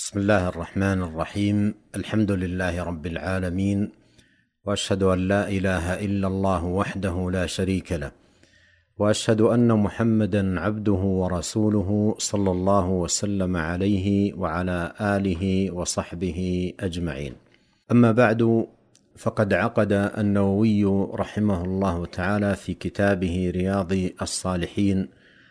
بسم الله الرحمن الرحيم. الحمد لله رب العالمين، وأشهد أن لا إله إلا الله وحده لا شريك له، وأشهد أن محمدا عبده ورسوله صلى الله وسلم عليه وعلى آله وصحبه أجمعين. أما بعد، فقد عقد النووي رحمه الله تعالى في كتابه رياض الصالحين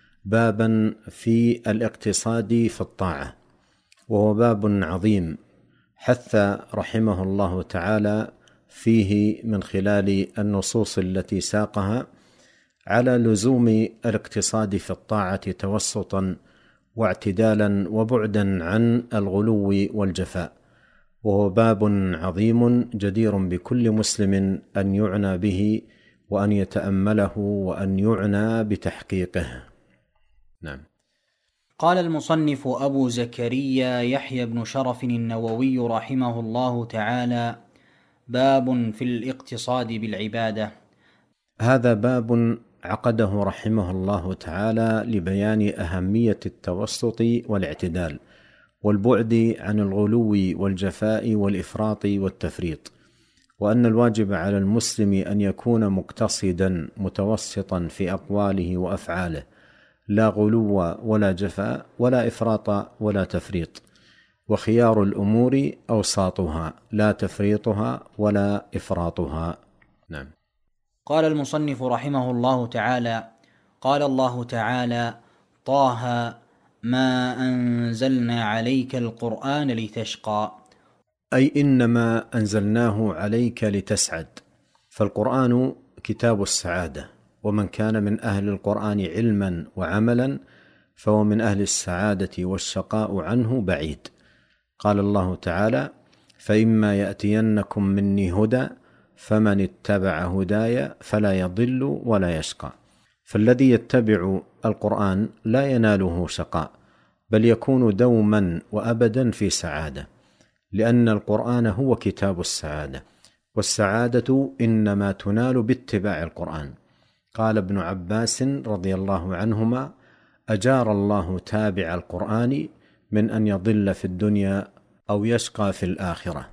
بابا في الاقتصاد في الطاعة، وهو باب عظيم حث رحمه الله تعالى فيه من خلال النصوص التي ساقها على لزوم الاقتصاد في الطاعة توسطا واعتدالا وبعدا عن الغلو والجفاء، وهو باب عظيم جدير بكل مسلم أن يعنى به وأن يتأمله وأن يعنى بتحقيقه. نعم. قال المصنف أبو زكريا يحيى بن شرف النووي رحمه الله تعالى: باب في الاقتصاد بالعبادة. هذا باب عقده رحمه الله تعالى لبيان أهمية التوسط والاعتدال والبعد عن الغلو والجفاء والإفراط والتفريط، وأن الواجب على المسلم أن يكون مقتصدا متوسطا في أقواله وأفعاله، لا غلو ولا جفاء ولا إفراط ولا تفريط، وخيار الأمور أوساطها لا تفريطها ولا إفراطها. نعم. قال المصنف رحمه الله تعالى: قال الله تعالى: طه ما أنزلنا عليك القرآن لتشقى، أي إنما أنزلناه عليك لتسعد، فالقرآن كتاب السعادة، ومن كان من أهل القرآن علما وعملا فهو من أهل السعادة، والشقاء عنه بعيد. قال الله تعالى: فإما يأتينكم مني هدى فمن اتبع هداي فلا يضل ولا يشقى. فالذي يتبع القرآن لا يناله شقاء، بل يكون دوما وأبدا في سعادة، لأن القرآن هو كتاب السعادة، والسعادة إنما تنال باتباع القرآن. قال ابن عباس رضي الله عنهما: أجار الله تابع القرآن من أن يضل في الدنيا أو يشقى في الآخرة.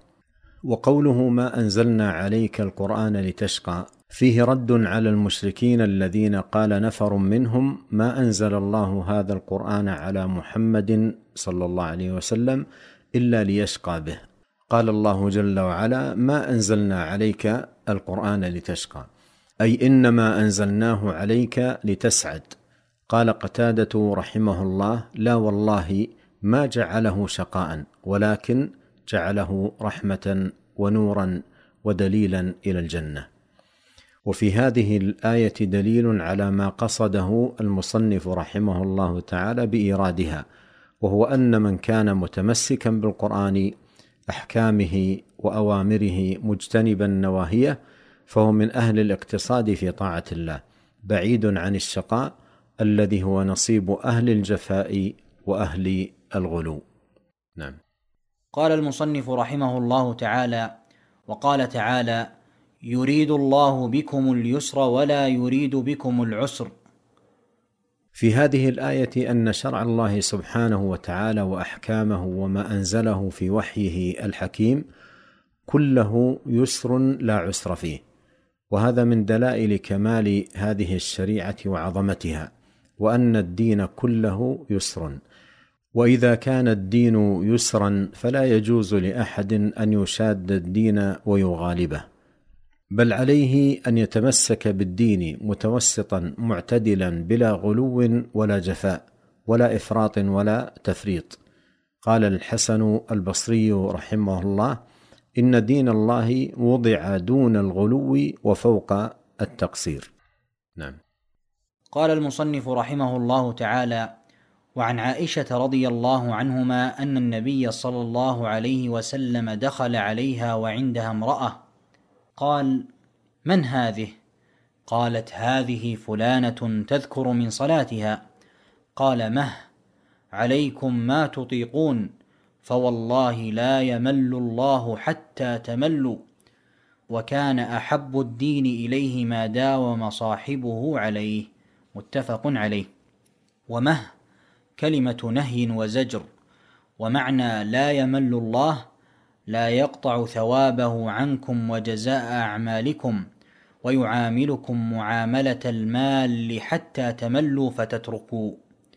وقوله ما أنزلنا عليك القرآن لتشقى فيه رد على المشركين الذين قال نفر منهم: ما أنزل الله هذا القرآن على محمد صلى الله عليه وسلم إلا ليشقى به. قال الله جل وعلا: ما أنزلنا عليك القرآن لتشقى، أي إنما أنزلناه عليك لتسعد. قال قتادة رحمه الله: لا والله ما جعله شقاء، ولكن جعله رحمة ونورا ودليلا إلى الجنة. وفي هذه الآية دليل على ما قصده المصنف رحمه الله تعالى بإيرادها، وهو أن من كان متمسكا بالقرآن أحكامه وأوامره مجتنبا نواهيه فهو من أهل الاقتصاد في طاعة الله، بعيد عن الشقاء الذي هو نصيب أهل الجفاء وأهل الغلو. نعم. قال المصنف رحمه الله تعالى: وقال تعالى: يريد الله بكم اليسر ولا يريد بكم العسر. في هذه الآية أن شرع الله سبحانه وتعالى وأحكامه وما أنزله في وحيه الحكيم كله يسر لا عسر فيه، وهذا من دلائل كمال هذه الشريعة وعظمتها، وأن الدين كله يسر. وإذا كان الدين يسرا فلا يجوز لأحد أن يشاد الدين ويغالبه، بل عليه أن يتمسك بالدين متوسطا معتدلا بلا غلو ولا جفاء ولا إفراط ولا تفريط. قال الحسن البصري رحمه الله: إن دين الله وضع دون الغلو وفوق التقصير. نعم. قال المصنف رحمه الله تعالى: وعن عائشة رضي الله عنهما أن النبي صلى الله عليه وسلم دخل عليها وعندها امرأة، قال: من هذه؟ قالت: هذه فلانة تذكر من صلاتها. قال: مه عليكم ما تطيقون، فوالله لا يمل الله حتى تملوا، وكان أحب الدين إليه ما داوم صاحبه عليه. متفق عليه. ومه كلمة نهي وزجر، ومعنى لا يمل الله لا يقطع ثوابه عنكم وجزاء أعمالكم ويعاملكم معاملة المال حتى تملوا فتتركوا،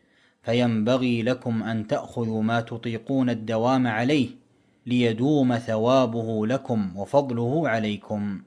فينبغي لكم أن تأخذوا ما تطيقون الدوام عليه ليدوم ثوابه لكم وفضله عليكم.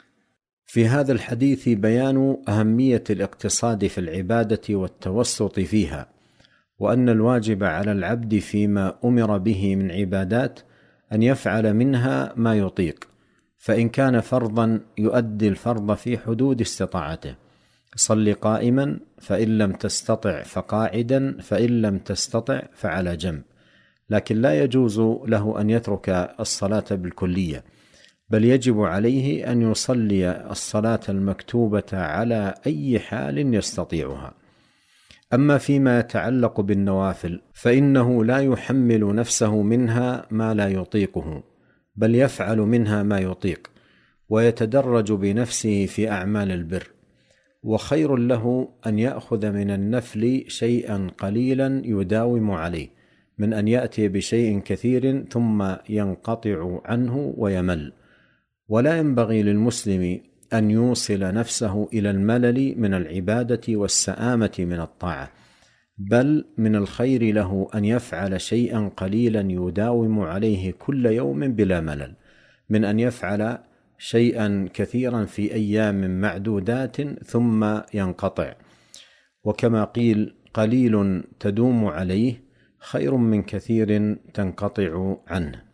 في هذا الحديث بيان أهمية الاقتصاد في العبادة والتوسط فيها، وأن الواجب على العبد فيما أمر به من عبادات أن يفعل منها ما يطيق، فإن كان فرضا يؤدي الفرض في حدود استطاعته، صل قائما فإن لم تستطع فقاعدا فإن لم تستطع فعلى جنب، لكن لا يجوز له أن يترك الصلاة بالكلية، بل يجب عليه أن يصلي الصلاة المكتوبة على أي حال يستطيعها. أما فيما يتعلق بالنوافل فإنه لا يحمل نفسه منها ما لا يطيقه، بل يفعل منها ما يطيق، ويتدرج بنفسه في أعمال البر، وخير له أن يأخذ من النفل شيئا قليلا يداوم عليه من أن يأتي بشيء كثير ثم ينقطع عنه ويمل. ولا ينبغي للمسلم أن يوصل نفسه إلى الملل من العبادة والسآمة من الطاعة، بل من الخير له أن يفعل شيئا قليلا يداوم عليه كل يوم بلا ملل، من أن يفعل شيئا كثيرا في أيام معدودات ثم ينقطع. وكما قيل: قليل تدوم عليه خير من كثير تنقطع عنه.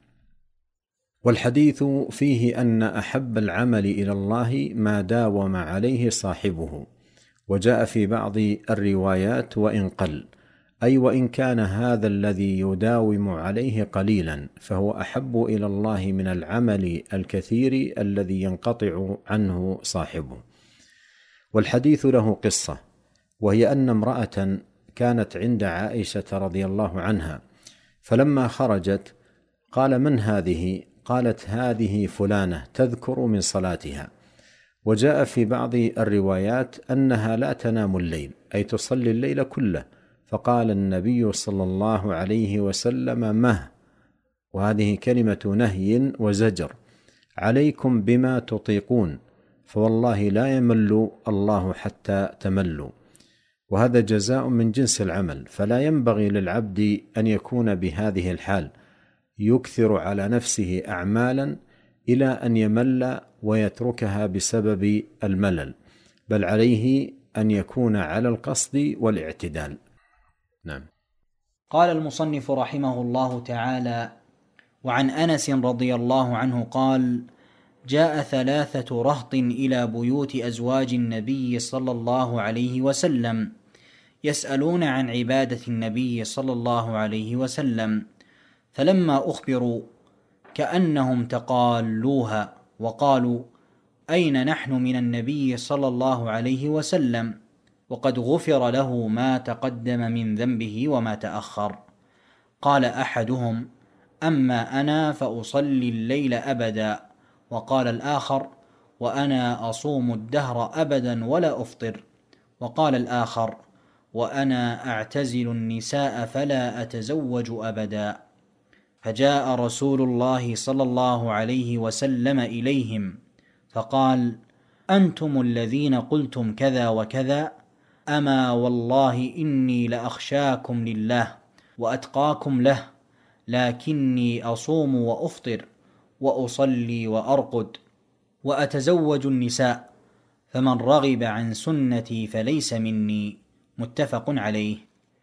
والحديث فيه أن أحب العمل إلى الله ما داوم عليه صاحبه، وجاء في بعض الروايات وإن قل، أي وإن كان هذا الذي يداوم عليه قليلا فهو أحب إلى الله من العمل الكثير الذي ينقطع عنه صاحبه. والحديث له قصة، وهي أن امرأة كانت عند عائشة رضي الله عنها، فلما خرجت قال: من هذه؟ قالت: هذه فلانة تذكر من صلاتها. وجاء في بعض الروايات أنها لا تنام الليل، أي تصلي الليل كله، فقال النبي صلى الله عليه وسلم: مه، وهذه كلمة نهي وزجر، عليكم بما تطيقون، فوالله لا يمل الله حتى تملوا. وهذا جزاء من جنس العمل، فلا ينبغي للعبد أن يكون بهذه الحال، يكثر على نفسه أعمالا إلى أن يمل ويتركها بسبب الملل، بل عليه أن يكون على القصد والاعتدال. نعم. قال المصنف رحمه الله تعالى: وعن أنس رضي الله عنه قال: جاء 3 رهط إلى بيوت أزواج النبي صلى الله عليه وسلم يسألون عن عبادة النبي صلى الله عليه وسلم، فلما أخبروا كأنهم تقالوها وقالوا: أين نحن من النبي صلى الله عليه وسلم وقد غفر له ما تقدم من ذنبه وما تأخر؟ قال أحدهم: أما أنا فأصلي الليل أبدا. وقال الآخر: وأنا أصوم الدهر أبدا ولا أفطر. وقال الآخر: وأنا أعتزل النساء فلا أتزوج أبدا. فجاء رسول الله صلى الله عليه وسلم إليهم فقال: أنتم الذين قلتم كذا وكذا، أما والله إني لأخشاكم لله وأتقاكم له، لكني أصوم وأفطر وأصلي وأرقد وأتزوج النساء، فمن رغب عن سنتي فليس مني. متفق عليه.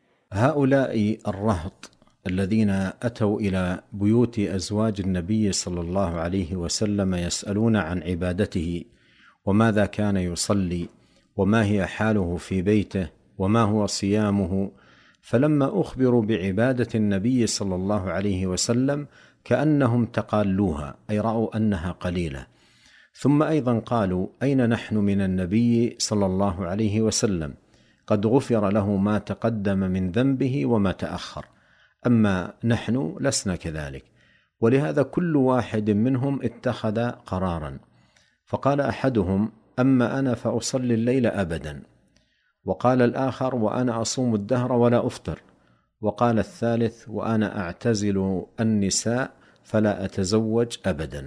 هؤلاء الرهط الذين أتوا إلى بيوت أزواج النبي صلى الله عليه وسلم يسألون عن عبادته، وماذا كان يصلي، وما هي حاله في بيته، وما هو صيامه، فلما أخبروا بعبادة النبي صلى الله عليه وسلم كأنهم تقالوها، أي رأوا أنها قليلة. ثم أيضا قالوا: أين نحن من النبي صلى الله عليه وسلم قد غفر له ما تقدم من ذنبه وما تأخر، أما نحن لسنا كذلك. ولهذا كل واحد منهم اتخذ قرارا، فقال أحدهم: أما أنا فأصلي الليل أبدا. وقال الآخر: وأنا أصوم الدهر ولا أفطر. وقال الثالث: وأنا أعتزل النساء فلا أتزوج أبدا.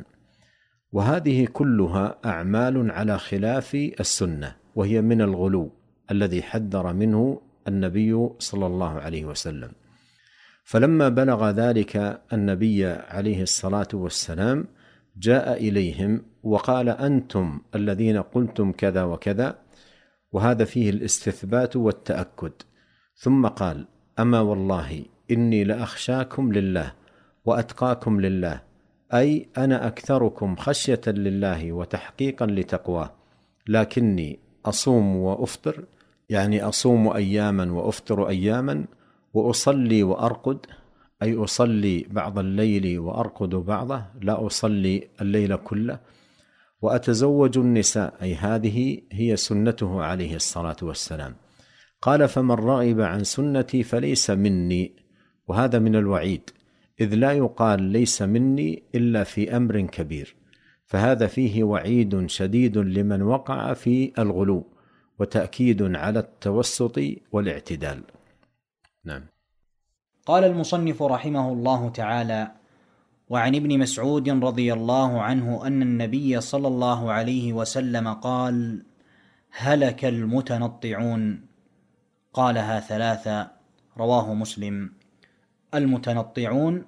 وهذه كلها أعمال على خلاف السنة، وهي من الغلو الذي حذر منه النبي صلى الله عليه وسلم. فلما بلغ ذلك النبي عليه الصلاة والسلام جاء إليهم وقال: أنتم الذين قلتم كذا وكذا، وهذا فيه الاستثبات والتأكد. ثم قال: أما والله إني لأخشاكم لله وأتقاكم لله، أي أنا أكثركم خشية لله وتحقيقا لتقواه، لكني أصوم وأفطر، يعني أصوم أياما وأفطر أياما، وأصلي وأرقد، أي أصلي بعض الليل وأرقد بعضه، لا أصلي الليل كله، وأتزوج النساء، أي هذه هي سنته عليه الصلاة والسلام. قال: فمن رغب عن سنتي فليس مني. وهذا من الوعيد، إذ لا يقال ليس مني إلا في أمر كبير، فهذا فيه وعيد شديد لمن وقع في الغلو، وتأكيد على التوسط والاعتدال. نعم. قال المصنف رحمه الله تعالى: وعن ابن مسعود رضي الله عنه أن النبي صلى الله عليه وسلم قال: هلك المتنطعون. قالها ثلاثة، رواه مسلم. المتنطعون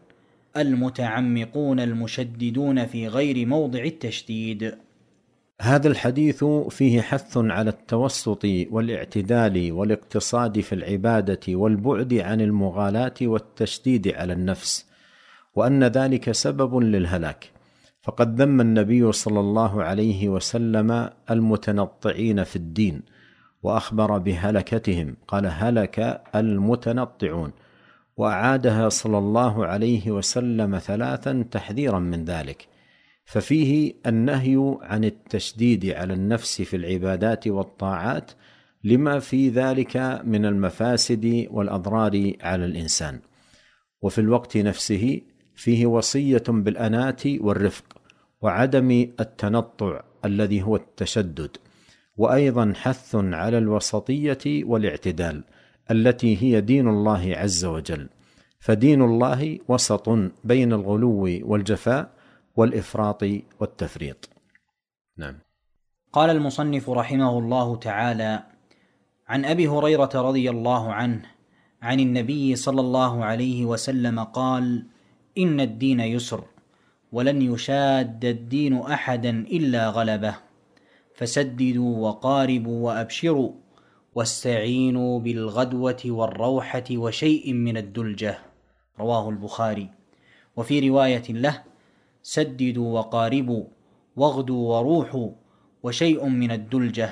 المتعمقون المشددون في غير موضع التشديد. هذا الحديث فيه حث على التوسط والاعتدال والاقتصاد في العبادة والبعد عن المغالاة والتشديد على النفس، وأن ذلك سبب للهلاك. فقد ذم النبي صلى الله عليه وسلم المتنطعين في الدين، وأخبر بهلكتهم، قال: هلك المتنطعون، وأعادها صلى الله عليه وسلم ثلاثا تحذيرا من ذلك. ففيه النهي عن التشديد على النفس في العبادات والطاعات لما في ذلك من المفاسد والأضرار على الإنسان، وفي الوقت نفسه فيه وصية بالأناة والرفق وعدم التنطع الذي هو التشدد، وأيضا حث على الوسطية والاعتدال التي هي دين الله عز وجل. فدين الله وسط بين الغلو والجفاء والإفراط والتفريط. نعم. قال المصنف رحمه الله تعالى: عن أبي هريرة رضي الله عنه عن النبي صلى الله عليه وسلم قال: إن الدين يسر، ولن يشاد الدين أحدا إلا غلبه، فسددوا وقاربوا وأبشروا، واستعينوا بالغدوة والروحة وشيء من الدلجة. رواه البخاري. وفي رواية له: سددوا وقاربوا، واغدوا وروحوا، وشيء من الدلجة،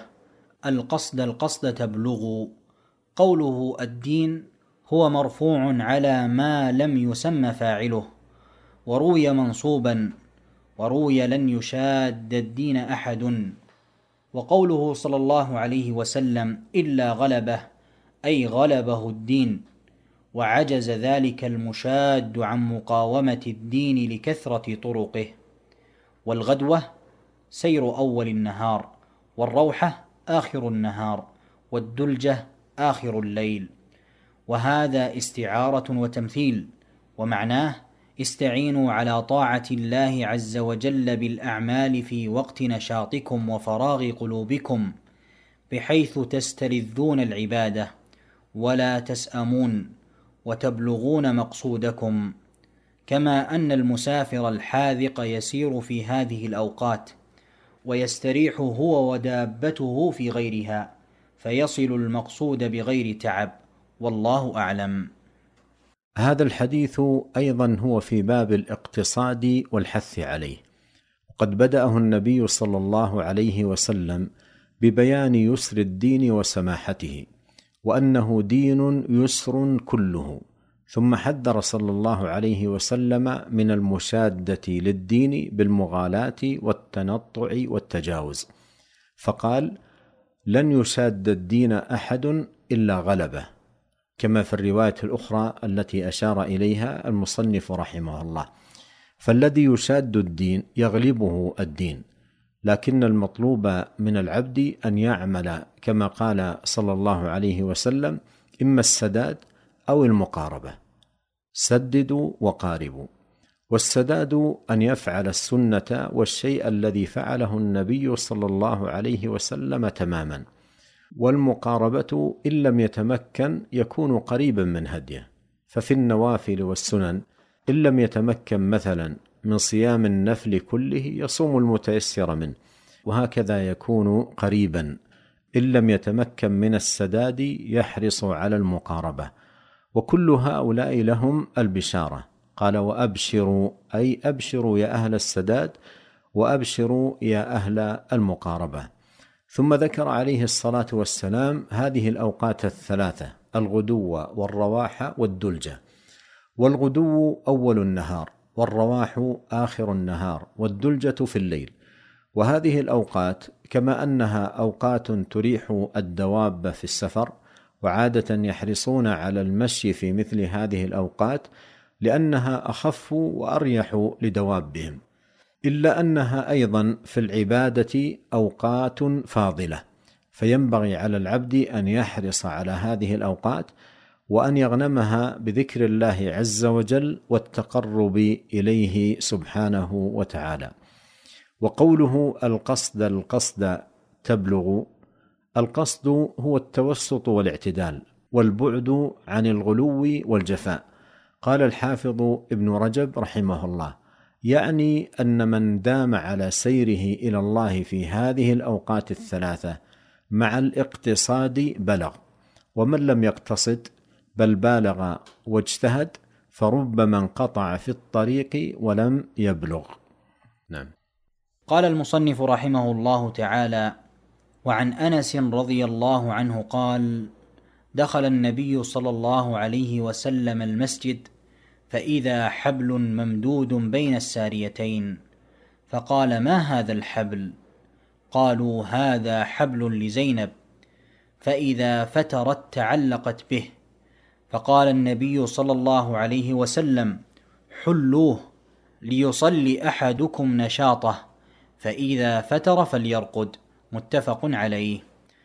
القصد تبلغوا. قوله الدين هو مرفوع على ما لم يسم فاعله، وروي منصوبا، وروي لن يشاد الدين أحد. وقوله صلى الله عليه وسلم إلا غلبه، أي غلبه الدين، وعجز ذلك المشاد عن مقاومة الدين لكثرة طرقه. والغدوة سير أول النهار، والروحة آخر النهار، والدلجة آخر الليل. وهذا استعارة وتمثيل، ومعناه: استعينوا على طاعة الله عز وجل بالأعمال في وقت نشاطكم وفراغ قلوبكم، بحيث تستلذون العبادة ولا تسأمون، وتبلغون مقصودكم. كما أن المسافر الحاذق يسير في هذه الأوقات، ويستريح هو ودابته في غيرها، فيصل المقصود بغير تعب. والله أعلم. هذا الحديث أيضا هو في باب الاقتصاد والحث عليه، وقد بدأه النبي صلى الله عليه وسلم ببيان يسر الدين وسماحته، وأنه دين يسر كله، ثم حذر صلى الله عليه وسلم من المشادة للدين بالمغالاة والتنطع والتجاوز، فقال: لن يشاد الدين أحد إلا غلبه، كما في الرواية الأخرى التي أشار إليها المصنف رحمه الله. فالذي يشاد الدين يغلبه الدين، لكن المطلوب من العبد أن يعمل كما قال صلى الله عليه وسلم: إما السداد أو المقاربة. سددوا وقاربوا. والسداد أن يفعل السنة والشيء الذي فعله النبي صلى الله عليه وسلم تماما. والمقاربة إن لم يتمكن يكون قريبا من هديه. ففي النوافل والسنن إن لم يتمكن مثلا من صيام النفل كله يصوم المتيسر منه، وهكذا يكون قريبا. إن لم يتمكن من السداد يحرص على المقاربة. وكل هؤلاء لهم البشارة. قال وأبشروا، أي أبشروا يا أهل السداد، وأبشروا يا أهل المقاربة. ثم ذكر عليه الصلاة والسلام هذه الأوقات الثلاثة: الغدو والرواح والدلجة. والغدو أول النهار، والرواح آخر النهار، والدلجة في الليل. وهذه الأوقات كما أنها أوقات تريح الدواب في السفر، وعادة يحرصون على المشي في مثل هذه الأوقات لأنها أخف وأريح لدوابهم، إلا أنها أيضا في العبادة أوقات فاضلة، فينبغي على العبد أن يحرص على هذه الأوقات وأن يغنمها بذكر الله عز وجل والتقرب إليه سبحانه وتعالى. وقوله القصد تبلغ، القصد هو التوسط والاعتدال والبعد عن الغلو والجفاء. قال الحافظ ابن رجب رحمه الله: يعني أن من دام على سيره إلى الله في هذه الأوقات الثلاثة مع الاقتصاد بلغ، ومن لم يقتصد بل بالغ واجتهد فربما انقطع في الطريق ولم يبلغ. نعم. قال المصنف رحمه الله تعالى: وعن أنس رضي الله عنه قال: دخل النبي صلى الله عليه وسلم المسجد فإذا حبل ممدود بين الساريتين، فقال: ما هذا الحبل؟ قالوا: هذا حبل لزينب، فإذا فترت تعلقت به. فقال النبي صلى الله عليه وسلم: حلوه ليصلي أحدكم نشاطه، فإذا فتر فليرقد. متفق عليه.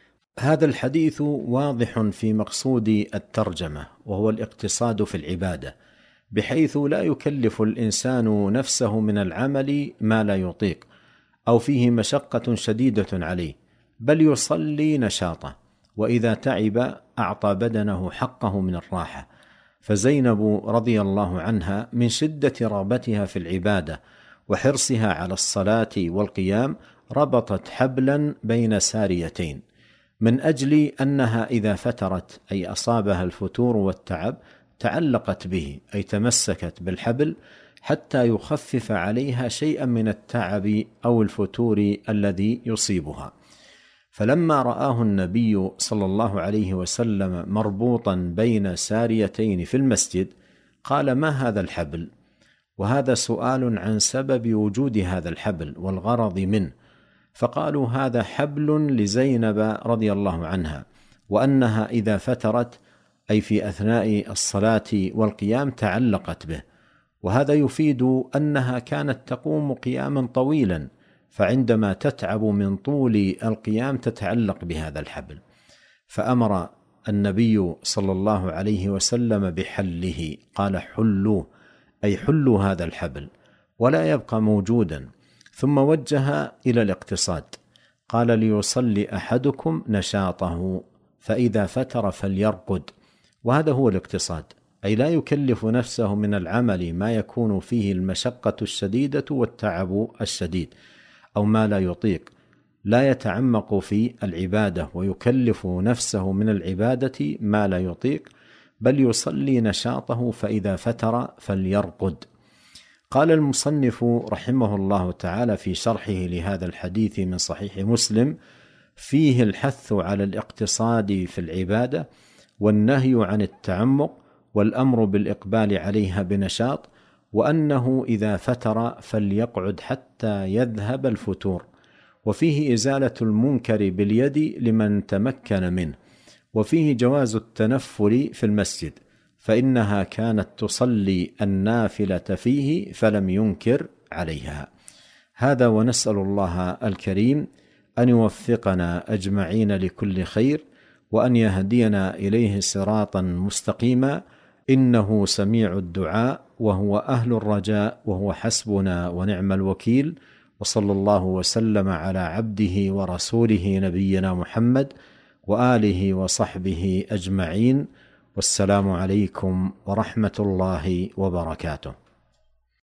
هذا الحديث واضح في مقصود الترجمة، وهو الاقتصاد في العبادة، بحيث لا يكلف الإنسان نفسه من العمل ما لا يطيق أو فيه مشقة شديدة عليه، بل يصلي نشاطه، وإذا تعب أعطى بدنه حقه من الراحة. فزينب رضي الله عنها من شدة رغبتها في العبادة وحرصها على الصلاة والقيام ربطت حبلا بين ساريتين، من أجل أنها إذا فترت أي أصابها الفتور والتعب تعلقت به، أي تمسكت بالحبل حتى يخفف عليها شيئا من التعب أو الفتور الذي يصيبها. فلما رآه النبي صلى الله عليه وسلم مربوطا بين ساريتين في المسجد قال: ما هذا الحبل؟ وهذا سؤال عن سبب وجود هذا الحبل والغرض منه. فقالوا: هذا حبل لزينب رضي الله عنها، وأنها إذا فترت أي في أثناء الصلاة والقيام تعلقت به، وهذا يفيد أنها كانت تقوم قياما طويلا، فعندما تتعب من طول القيام تتعلق بهذا الحبل. فأمر النبي صلى الله عليه وسلم بحله، قال: حلوه، أي حلوا هذا الحبل ولا يبقى موجودا. ثم وجه إلى الاقتصاد، قال: ليصلي أحدكم نشاطه، فإذا فتر فليرقد. وهذا هو الاقتصاد، أي لا يكلف نفسه من العمل ما يكون فيه المشقة الشديدة والتعب الشديد أو ما لا يطيق، لا يتعمق في العبادة ويكلف نفسه من العبادة ما لا يطيق، بل يصلي نشاطه، فإذا فتر فليرقد. قال المصنف رحمه الله تعالى في شرحه لهذا الحديث من صحيح مسلم: فيه الحث على الاقتصاد في العبادة، والنهي عن التعمق، والأمر بالإقبال عليها بنشاط، وأنه إذا فتر فليقعد حتى يذهب الفتور. وفيه إزالة المنكر باليد لمن تمكن منه. وفيه جواز التنفل في المسجد، فإنها كانت تصلي النافلة فيه فلم ينكر عليها. هذا، ونسأل الله الكريم أن يوفقنا أجمعين لكل خير، وأن يهدينا إليه صراطا مستقيما، إنه سميع الدعاء وهو أهل الرجاء وهو حسبنا ونعم الوكيل. وصلى الله وسلم على عبده ورسوله نبينا محمد وآله وصحبه أجمعين، والسلام عليكم ورحمة الله وبركاته.